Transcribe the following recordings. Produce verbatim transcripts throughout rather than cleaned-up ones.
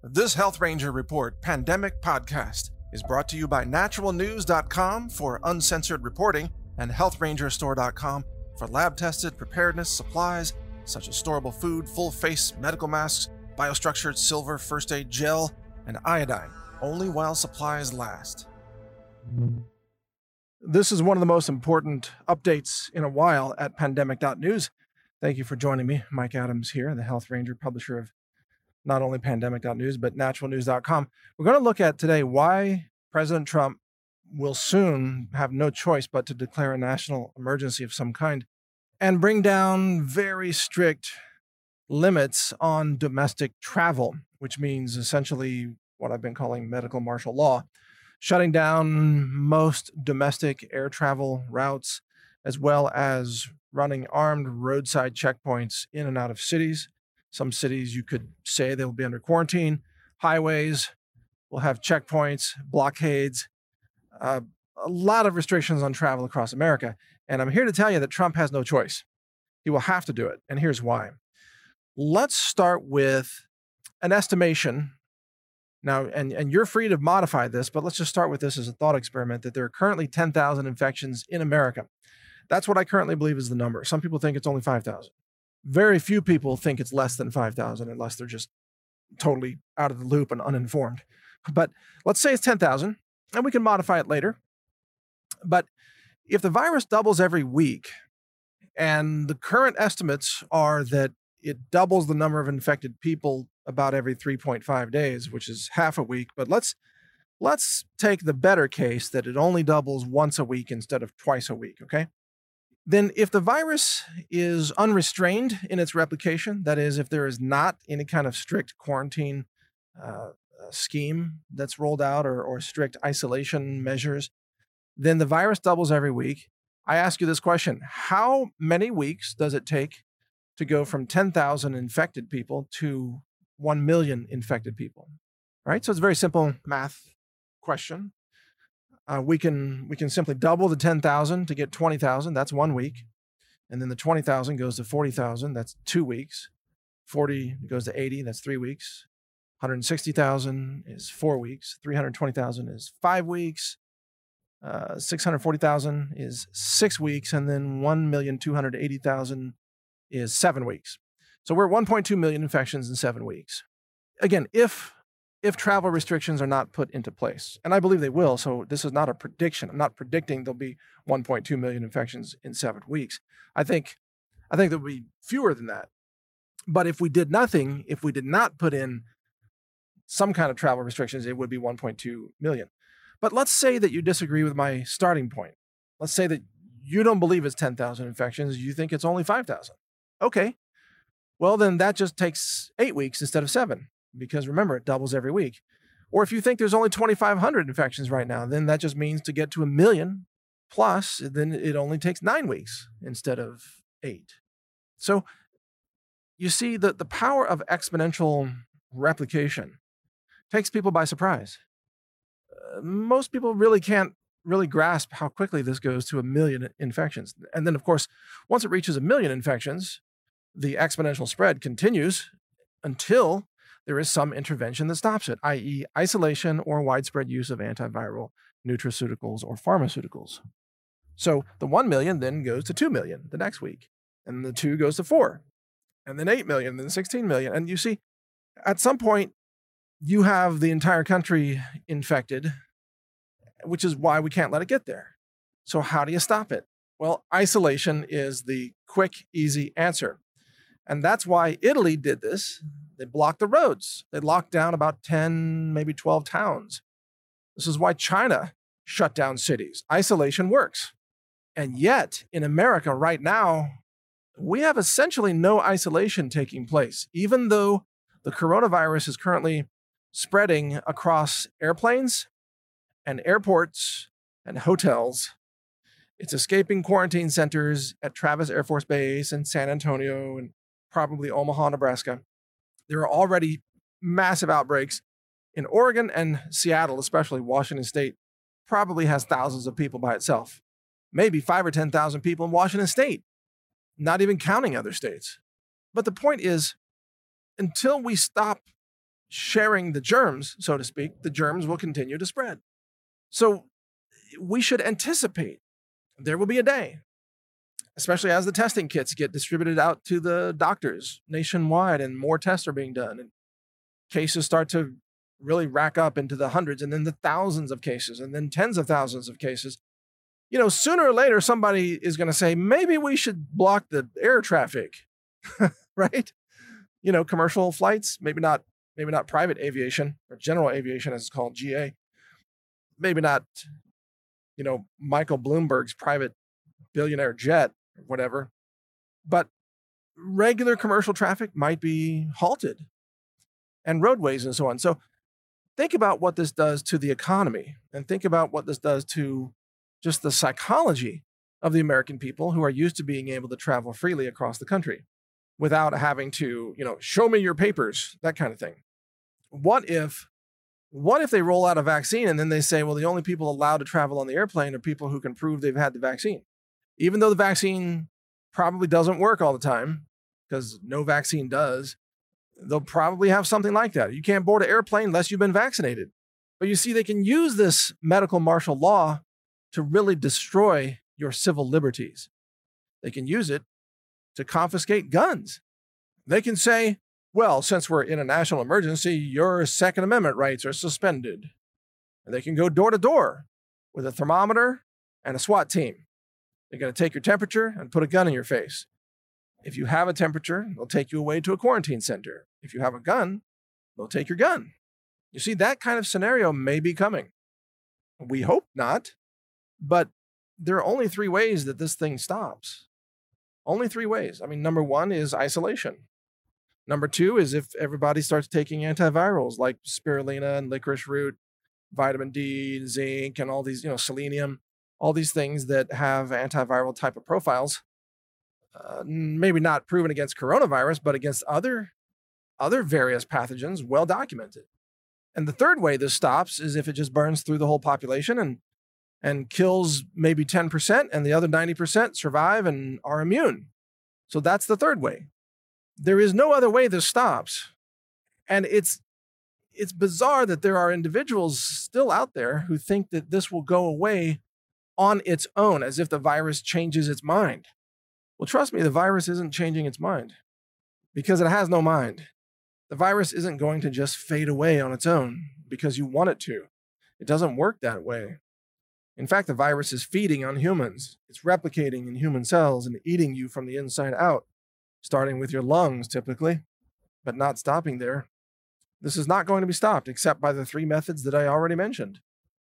This Health Ranger Report Pandemic Podcast is brought to you by natural news dot com for uncensored reporting and health ranger store dot com for lab-tested preparedness supplies such as storable food, full-face medical masks, biostructured silver first aid gel, and iodine, only while supplies last. This is one of the most important updates in a while at pandemic dot news. Thank you for joining me. Mike Adams here, the Health Ranger, publisher of not only pandemic dot news, but natural news dot com. We're going to look at today why President Trump will soon have no choice but to declare a national emergency of some kind and bring down very strict limits on domestic travel, which means essentially what I've been calling medical martial law, shutting down most domestic air travel routes, as well as running armed roadside checkpoints in and out of cities. Some cities you could say they will be under quarantine. Highways will have checkpoints, blockades, uh, a lot of restrictions on travel across America. And I'm here to tell you that Trump has no choice. He will have to do it. And here's why. Let's start with an estimation. Now, and, and you're free to modify this, but let's just start with this as a thought experiment that there are currently ten thousand infections in America. That's what I currently believe is the number. Some people think it's only five thousand. Very few people think it's less than five thousand unless they're just totally out of the loop and uninformed. But let's say it's ten thousand, and we can modify it later. But if the virus doubles every week, and the current estimates are that it doubles the number of infected people about every three point five days, which is half a week. But let's let's take the better case that it only doubles once a week instead of twice a week, okay? Then if the virus is unrestrained in its replication, that is, if there is not any kind of strict quarantine uh, scheme that's rolled out or, or strict isolation measures, then the virus doubles every week. I ask you this question: how many weeks does it take to go from ten thousand infected people to one million infected people? All right, so it's a very simple math question. Uh, we can we can simply double the ten thousand to get twenty thousand. That's one week. And then the twenty thousand goes to forty thousand. That's two weeks. forty goes to eighty. That's three weeks. one hundred sixty thousand is four weeks. three hundred twenty thousand is five weeks. Uh, six hundred forty thousand is six weeks. And then one million two hundred eighty thousand is seven weeks. So we're at one point two million infections in seven weeks. Again, if if travel restrictions are not put into place, and I believe they will, so this is not a prediction. I'm not predicting there'll be one point two million infections in seven weeks. I think, I think there'll be fewer than that. But if we did nothing, if we did not put in some kind of travel restrictions, it would be one point two million. But let's say that you disagree with my starting point. Let's say that you don't believe it's ten thousand infections. You think it's only five thousand. Okay. Well, then that just takes eight weeks instead of seven. Because remember, it doubles every week. Or if you think there's only twenty-five hundred infections right now, then that just means to get to a million plus, then it only takes nine weeks instead of eight. So you see that the power of exponential replication takes people by surprise. Uh, most people really can't really grasp how quickly this goes to a million infections. And then, of course, once it reaches a million infections, the exponential spread continues until there is some intervention that stops it, that is isolation or widespread use of antiviral nutraceuticals or pharmaceuticals. So the one million then goes to two million the next week, and the two goes to four, and then eight million, then sixteen million. And you see, at some point, you have the entire country infected, which is why we can't let it get there. So how do you stop it? Well, isolation is the quick, easy answer. And that's why Italy did this. They blocked the roads. They locked down about ten, maybe twelve towns. This is why China shut down cities. Isolation works. And yet, in America right now, we have essentially no isolation taking place, even though the coronavirus is currently spreading across airplanes and airports and hotels. It's escaping quarantine centers at Travis Air Force Base and San Antonio and probably Omaha, Nebraska. There are already massive outbreaks in Oregon and Seattle, especially Washington State, probably has thousands of people by itself. Maybe five or ten thousand people in Washington State, not even counting other states. But the point is, until we stop sharing the germs, so to speak, the germs will continue to spread. So we should anticipate there will be a day, especially as the testing kits get distributed out to the doctors nationwide and more tests are being done and cases start to really rack up into the hundreds and then the thousands of cases and then tens of thousands of cases. You know, sooner or later, somebody is going to say, maybe we should block the air traffic, right? You know, commercial flights, maybe not, maybe not private aviation or general aviation as it's called, G A. Maybe not, you know, Michael Bloomberg's private billionaire jet or whatever, but regular commercial traffic might be halted and roadways and so on. So think about what this does to the economy and think about what this does to just the psychology of the American people who are used to being able to travel freely across the country without having to, you know, show me your papers, that kind of thing. What if, what if they roll out a vaccine and then they say, well, the only people allowed to travel on the airplane are people who can prove they've had the vaccine, even though the vaccine probably doesn't work all the time, because no vaccine does. They'll probably have something like that. You can't board an airplane unless you've been vaccinated. But you see, they can use this medical martial law to really destroy your civil liberties. They can use it to confiscate guns. They can say, well, since we're in a national emergency, your Second Amendment rights are suspended. And they can go door to door with a thermometer and a SWAT team. They're going to take your temperature and put a gun in your face. If you have a temperature, they'll take you away to a quarantine center. If you have a gun, they'll take your gun. You see, that kind of scenario may be coming. We hope not, but there are only three ways that this thing stops. Only three ways. I mean, number one is isolation. Number two is if everybody starts taking antivirals like spirulina and licorice root, vitamin D, zinc, and all these, you know, selenium, all these things that have antiviral type of profiles. Uh, maybe not proven against coronavirus, but against other, other various pathogens, well documented. And the third way this stops is if it just burns through the whole population and, and kills maybe ten percent and the other ninety percent survive and are immune. So that's the third way. There is no other way this stops. And it's, it's bizarre that there are individuals still out there who think that this will go away on its own, as if the virus changes its mind. Well, trust me, the virus isn't changing its mind because it has no mind. The virus isn't going to just fade away on its own because you want it to. It doesn't work that way. In fact, the virus is feeding on humans. It's replicating in human cells and eating you from the inside out, starting with your lungs typically, but not stopping there. This is not going to be stopped except by the three methods that I already mentioned.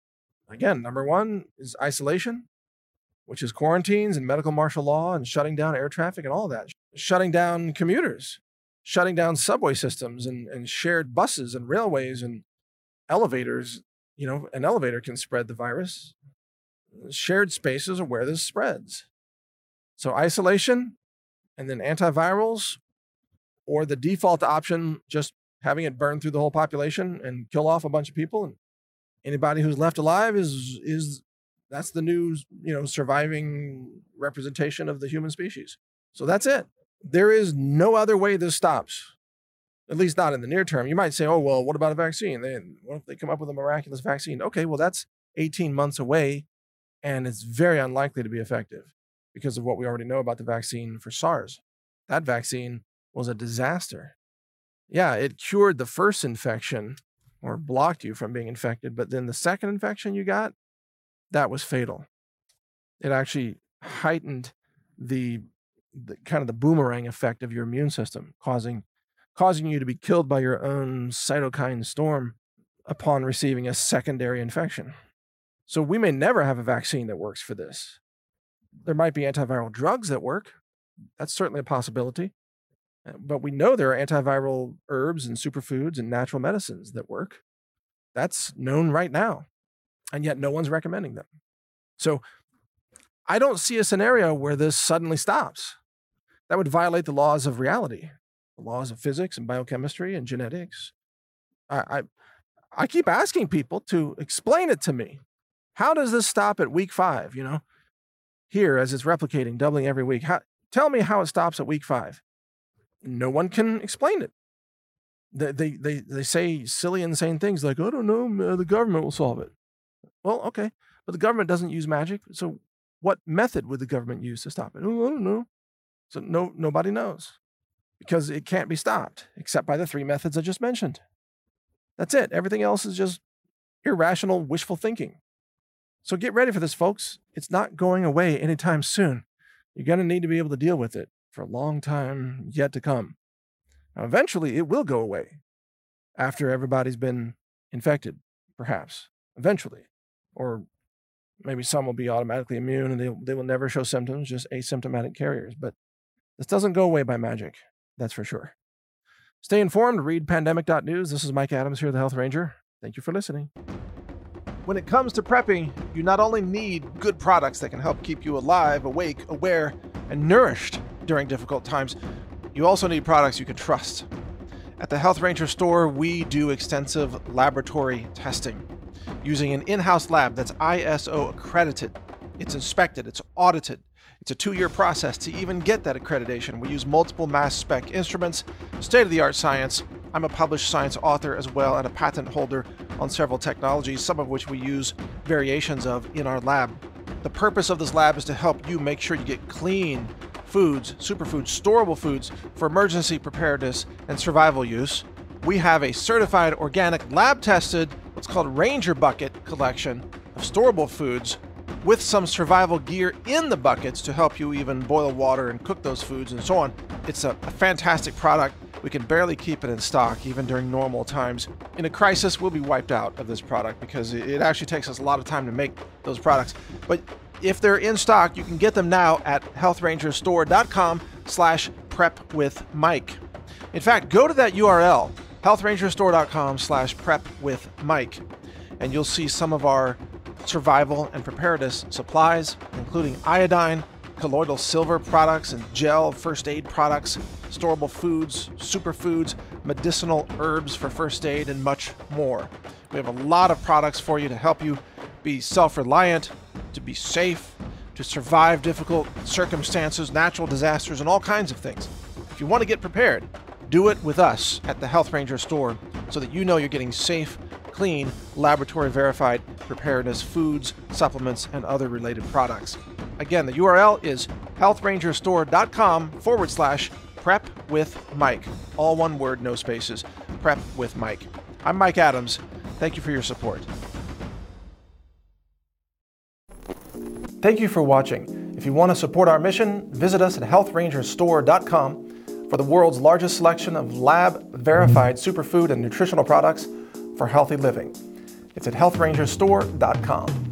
Again, number one is isolation, which is quarantines and medical martial law and shutting down air traffic and all that. Shutting down commuters, shutting down subway systems and, and shared buses and railways and elevators. You know, an elevator can spread the virus. Shared spaces are where this spreads. So isolation and then antivirals, or the default option, just having it burn through the whole population and kill off a bunch of people. And anybody who's left alive is, is, that's the new, you know, surviving representation of the human species. So that's it. There is no other way this stops, at least not in the near term. You might say, oh, well, what about a vaccine? They, what if they come up with a miraculous vaccine? Okay, well, that's eighteen months away, and it's very unlikely to be effective because of what we already know about the vaccine for SARS. That vaccine was a disaster. Yeah, it cured the first infection or blocked you from being infected, but then the second infection you got, that was fatal. It actually heightened the, the kind of the boomerang effect of your immune system, causing, causing you to be killed by your own cytokine storm upon receiving a secondary infection. So we may never have a vaccine that works for this. There might be antiviral drugs that work. That's certainly a possibility. But we know there are antiviral herbs and superfoods and natural medicines that work. That's known right now. And yet no one's recommending them. So I don't see a scenario where this suddenly stops. That would violate the laws of reality, the laws of physics and biochemistry and genetics. I, I, I keep asking people to explain it to me. How does this stop at week five, you know? Here, as it's replicating, doubling every week. How, tell me how it stops at week five. No one can explain it. They, they, they, they say silly, insane things like, I don't know, the government will solve it. Well, okay, but the government doesn't use magic. So what method would the government use to stop it? Oh, I don't know. So no, nobody knows because it can't be stopped except by the three methods I just mentioned. That's it. Everything else is just irrational, wishful thinking. So get ready for this, folks. It's not going away anytime soon. You're going to need to be able to deal with it for a long time yet to come. Now, eventually, it will go away after everybody's been infected, perhaps. Eventually. Or maybe some will be automatically immune and they, they will never show symptoms, just asymptomatic carriers. But this doesn't go away by magic. That's for sure. Stay informed. Read pandemic dot news. This is Mike Adams here, the Health Ranger. Thank you for listening. When it comes to prepping, you not only need good products that can help keep you alive, awake, aware, and nourished during difficult times, you also need products you can trust. At the Health Ranger store, we do extensive laboratory testing using an in-house lab that's I S O accredited. It's inspected, it's audited. It's a two-year process to even get that accreditation. We use multiple mass spec instruments, state-of-the-art science. I'm a published science author as well and a patent holder on several technologies, some of which we use variations of in our lab. The purpose of this lab is to help you make sure you get clean foods, superfoods, storable foods for emergency preparedness and survival use. We have a certified organic lab-tested, what's called Ranger Bucket collection of storable foods with some survival gear in the buckets to help you even boil water and cook those foods and so on. It's a, a fantastic product. We can barely keep it in stock even during normal times. In a crisis, we'll be wiped out of this product because it actually takes us a lot of time to make those products. But if they're in stock, you can get them now at health ranger store dot com slash prep with Mike. In fact, go to that U R L, health ranger store dot com slash prep with Mike, and you'll see some of our survival and preparedness supplies, including iodine, colloidal silver products and gel first aid products, storable foods, superfoods, medicinal herbs for first aid, and much more. We have a lot of products for you to help you be self-reliant, to be safe, to survive difficult circumstances, natural disasters, and all kinds of things. If you want to get prepared, do it with us at the Health Ranger store so that you know you're getting safe, clean, laboratory-verified preparedness foods, supplements, and other related products. Again, the U R L is health ranger store dot com forward slash prep with Mike. All one word, no spaces. Prep with Mike. I'm Mike Adams. Thank you for your support. Thank you for watching. If you want to support our mission, visit us at health ranger store dot com for the world's largest selection of lab-verified superfood and nutritional products for healthy living. It's at health ranger store dot com.